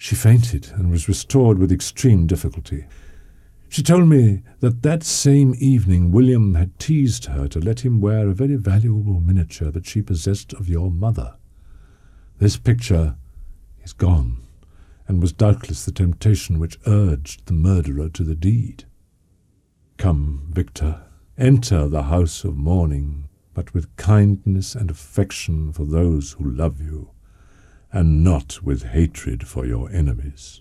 She fainted and was restored with extreme difficulty. She told me that same evening William had teased her to let him wear a very valuable miniature that she possessed of your mother. This picture is gone, and was doubtless the temptation which urged the murderer to the deed. Come, Victor, enter the house of mourning, but with kindness and affection for those who love you, and not with hatred for your enemies.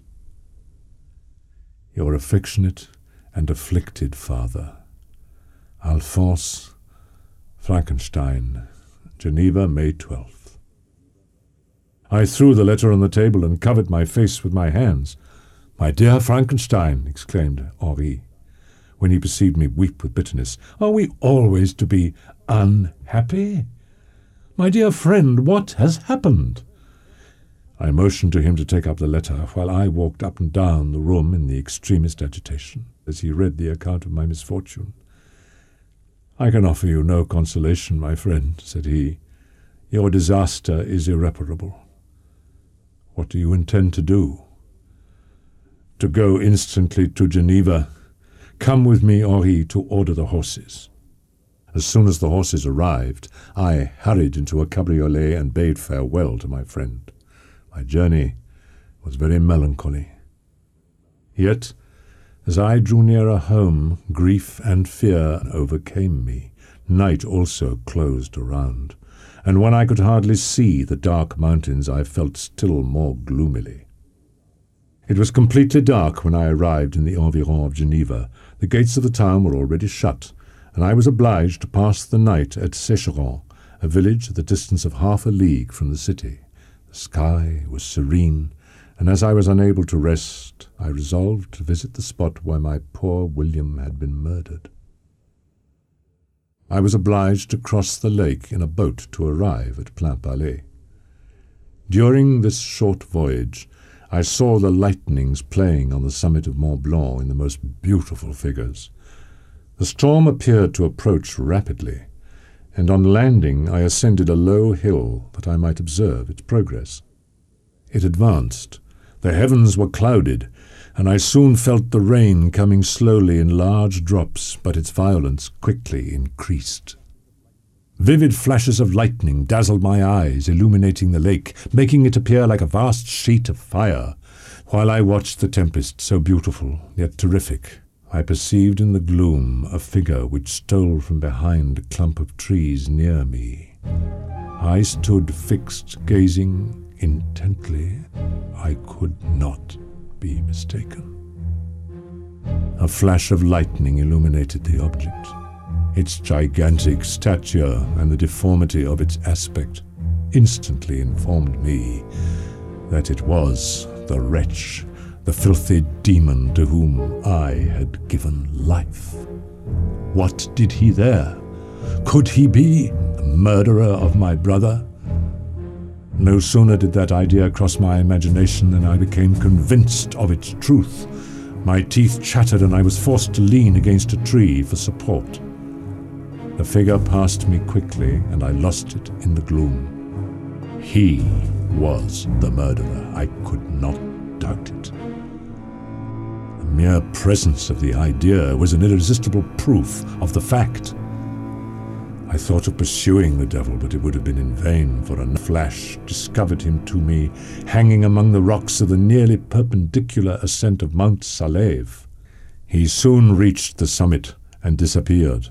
Your affectionate and afflicted father, Alphonse Frankenstein, Geneva, May 12th. I threw the letter on the table and covered my face with my hands. "My dear Frankenstein," exclaimed Henri, when he perceived me weep with bitterness, "are we always to be unhappy? My dear friend, what has happened?" I motioned to him to take up the letter, while I walked up and down the room in the extremest agitation, as he read the account of my misfortune. "I can offer you no consolation, my friend," said he. "Your disaster is irreparable. What do you intend to do?" "To go instantly to Geneva. Come with me, Henri, to order the horses." As soon as the horses arrived, I hurried into a cabriolet and bade farewell to my friend. My journey was very melancholy. Yet, as I drew nearer home, grief and fear overcame me. Night also closed around, and when I could hardly see the dark mountains, I felt still more gloomily. It was completely dark when I arrived in the environs of Geneva. The gates of the town were already shut, and I was obliged to pass the night at Sécheron, a village at the distance of half a league from the city. The sky was serene, and as I was unable to rest, I resolved to visit the spot where my poor William had been murdered. I was obliged to cross the lake in a boat to arrive at Plainpalais. During this short voyage, I saw the lightnings playing on the summit of Mont Blanc in the most beautiful figures. The storm appeared to approach rapidly, and on landing I ascended a low hill that I might observe its progress. It advanced. The heavens were clouded, and I soon felt the rain coming slowly in large drops, but its violence quickly increased. Vivid flashes of lightning dazzled my eyes, illuminating the lake, making it appear like a vast sheet of fire. While I watched the tempest, so beautiful yet terrific, I perceived in the gloom a figure which stole from behind a clump of trees near me. I stood fixed, gazing intently. I could not be mistaken. A flash of lightning illuminated the object. Its gigantic stature and the deformity of its aspect instantly informed me that it was the wretch, the filthy demon to whom I had given life. What did he there? Could he be the murderer of my brother? No sooner did that idea cross my imagination than I became convinced of its truth. My teeth chattered and I was forced to lean against a tree for support. The figure passed me quickly and I lost it in the gloom. He was the murderer. I could not doubt it. The mere presence of the idea was an irresistible proof of the fact. I thought of pursuing the devil, but it would have been in vain, for a flash discovered him to me, hanging among the rocks of the nearly perpendicular ascent of Mount Salève. He soon reached the summit and disappeared.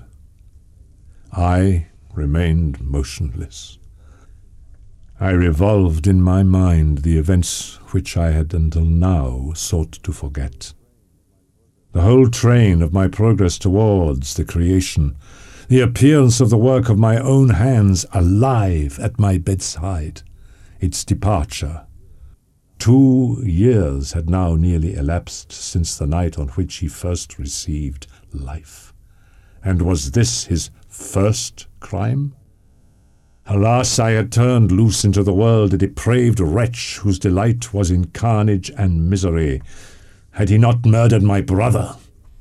I remained motionless. I revolved in my mind the events which I had until now sought to forget. The whole train of my progress towards the creation, the appearance of the work of my own hands alive at my bedside, its departure. 2 years had now nearly elapsed since the night on which he first received life. And was this his first crime? Alas, I had turned loose into the world a depraved wretch whose delight was in carnage and misery. Had he not murdered my brother?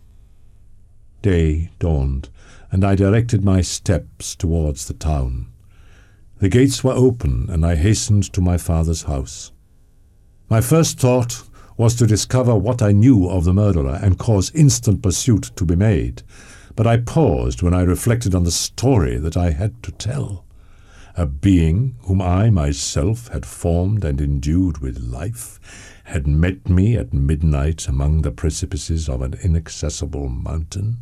Day dawned, and I directed my steps towards the town. The gates were open, and I hastened to my father's house. My first thought was to discover what I knew of the murderer and cause instant pursuit to be made, but I paused when I reflected on the story that I had to tell. A being whom I myself had formed and endued with life had met me at midnight among the precipices of an inaccessible mountain.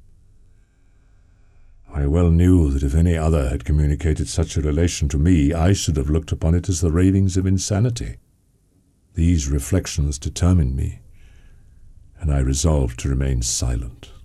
I well knew that if any other had communicated such a relation to me, I should have looked upon it as the ravings of insanity. These reflections determined me, and I resolved to remain silent.